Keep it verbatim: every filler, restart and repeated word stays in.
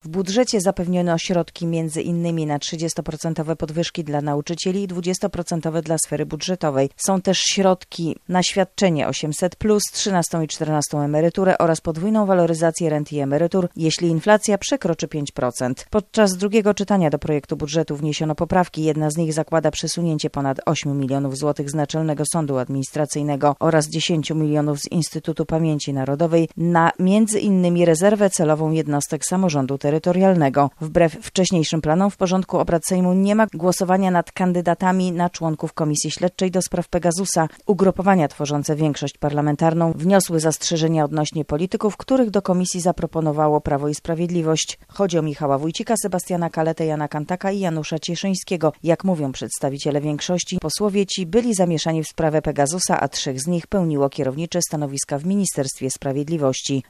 W budżecie zapewniono środki między innymi na trzydziestoprocentowe podwyżki dla nauczycieli i dwudziestoprocentowe dla sfery budżetowej. Są też środki na świadczenie osiemset plus, trzynastą i czternastą emeryturę oraz podwójną waloryzację rent i emerytur, jeśli inflacja przekroczy pięć procent. Podczas drugiego czytania do projektu budżetu wniesiono poprawki. Jedna z nich zakłada przesunięcie ponad ośmiu milionów złotych z Naczelnego Sądu Administracyjnego oraz dziesięciu milionów z Instytutu Pamięci Narodowej na między innymi rezerwę celową jednostek samorządu terytorialnego. Wbrew wcześniejszym planom w porządku obrad Sejmu nie ma głosowania nad kandydatami na członków Komisji Śledczej do spraw Pegasusa. Ugrupowania tworzące większość parlamentarną wniosły zastrzeżenia odnośnie polityków, których do komisji zaproponowało Prawo i Sprawiedliwość. Chodzi o Michała Wójcika, Sebastiana Kaletę, Jana Kantaka i Janusza Cieszyńskiego. Jak mówią przedstawiciele większości, posłowie ci byli zamieszani w sprawę Pegasusa, a trzech z nich pełniło kierownicze stanowiska w Ministerstwie Sprawiedliwości.